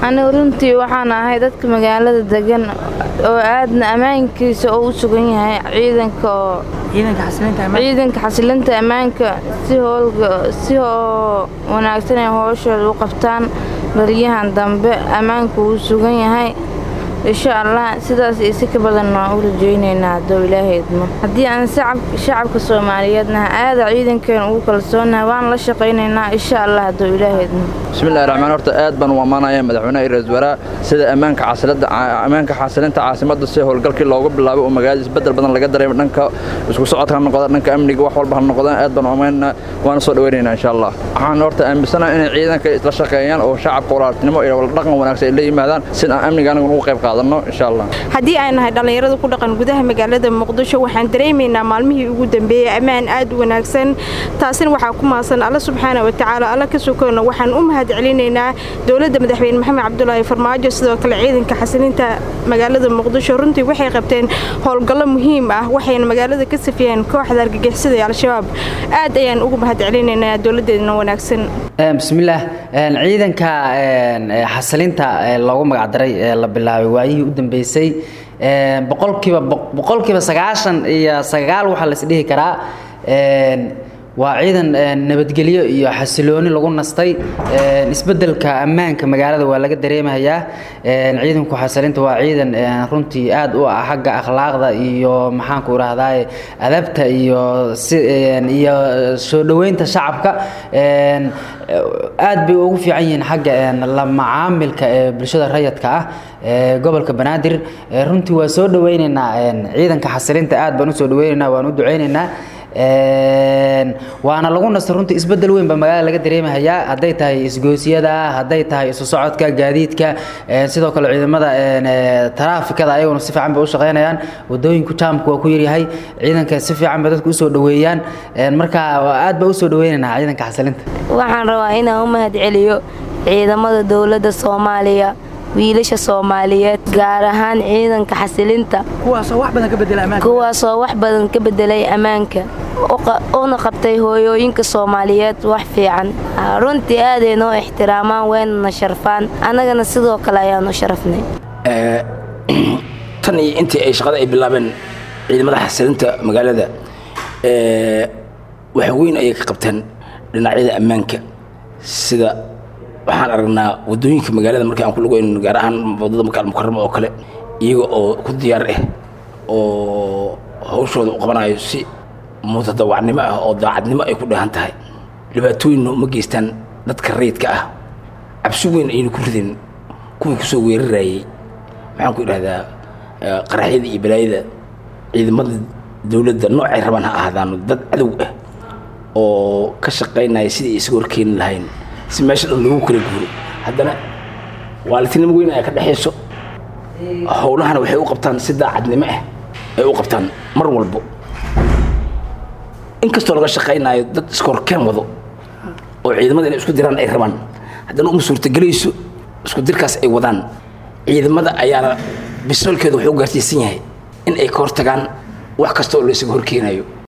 anigu runtii waxaan ahay dadka magaalada degan oo aadna ammaankiisa u sugan yahay ciidanka xasilinta ammaanka si wanaagsan ay hawshooda u qabtaan bariyahan dambe ammaanku uu sugan yahay insha Allah sidaas si ka badan waan u rajaynaynaa doo ilaaheedna haddii aan shacabka Soomaaliyeedna aad ciidankeena ugu kalsoonahay waan la shaqaynaynaa insha Allah doo ilaaheedna bismillaahir rahmaanir rahiim aad baan u amaanaya madaxweynaha ra'iisul wasaaraha sida ammaanka xasilinta caasimadda si howlgalkii loogu bilaabo oo magaalada isbedel badan laga dareemo dhanka isku socodka noqda dhanka amniga wax walba noqdaan aad baan u amaanaa waan soo dhaweynaynaa insha Allah waxaan horta aaminsanahay in ciidanka isla shaqeeyaan oo shacabka walaaltinimo iyo dhaqan wanaagsan ay la yimaadaan si amniga anagu ugu qayb qaadano insha Allah haddii ay nahay dhalinyarada ku dhaqan gudaha magaalada Muqdisho waxaan dareemaynaa maalmihii ugu dambeeyay ammaan aad u wanaagsan taasina waxa ku maasan Allah subhanahu wa ta'ala Allah ka sokoona waxaan u mahadcelinaynaa dawladda madaxweyne Maxamed Cabdullaahi Farmaajo sidoo kale ciidanka xasilinta magaalada Muqdisho runtii waxay qabteen howlgallo muhiim ah waxayna magaalada ka safiyeen kooxda argagixisada ee al-shabaab aad ayaan ugu mahadcelinaynaa dawladdeena wanaagsan bismillaah ciidanka xasilinta loogu magac daray la bilaabay waayihii u dambeysay boqolkiiba 99 waxa la isdhihi karaa waa ciidan nabadgelyo iyo xasilooni lagu nastay isbedelka ammaanka magaalada waa laga dareemayaa ciidanku xasilinta waa ciidan runtii aad u ah xagga akhlaaqda iyo maxaan ku raahdaa adabta iyo soo dhaweynta shacabka aad bay ugu fiican yihiin xagga la macaamilka bulshada rayidka ah gobolka Banaadir runtii waa soo dhaweynaynaa ciidanka xasilinta aad baan u soo dhaweynaynaa waan u duceynaynaa waana lagu nastay runtii isbedel weyn ba magaalada laga dareemayaa haday tahay isgoosiyada haday tahay isu socodka gaadiidka sidoo kale ciidamada taraafikada ayaguna si fiican bay u shaqeynayaan wadooyinku jaamku waa ku yaryahay ciidanka si fiican bay dadku u soo dhaweeyaan marka aad ba u soo dhaweynaynaa ciidanka xasilinta waxaan rabaa inaan u mahadceliyo ciidamada dawladda Soomaaliya wiilasha Soomaaliyeed gaar ahaan ciidanka xasilinta kuwaasoo wax badan ka bedelay ammaanka oo qabtay hooyooyinka Soomaaliyeed wax fiican runtii aad ay noo ixtiraamaan weena sharfaan anagana sidoo kale ayaan u sharafnay tan iyo intii ay shaqada ay bilaabeen ciidamada xasilinta magaalada wax weyn ay ka qabteen dhinacyada ammaanka sida waxaan aragnaa wadooyinka magaalada markii aan ku lugeeyno gaar ahaan wadada Makaal Mukarrama oo kale iyaga oo ku diyaar ah oo hawshooda u qabanayo si mutadawacnimo ah oo daacadnimo ay ku dhahan tahay dhibaatooyin uma geystaan dadka rayidka ah cabsi weyn aynu ku ridin kuwii ku soo weerarayay maxaan ku idhaahdaa qaraxyada iyo balaayada ciidamada dawladda noocay rabaan ha ahaadaan dad cadow ah oo ka shaqeynaya sidii isaga horkeeni lahayn si meesha lagu kala guuro haddana waalidnimo weyn ay ka dhaxayso howlahana waxay u qabtaan si daacadnimo ah ay u qabtaan mar walba inkastoo laga shaqeynayo dad iskoorkeen wado oo ciidamada inay isku diraan ay rabaan haddana uma suurtagelayso isku dirkaas ay wadaan ciidamada ayaana bisolkeedu wuxuu gaarsiisan yahay in ay ka hortagaan wax kasta oo la isaga horkeenayo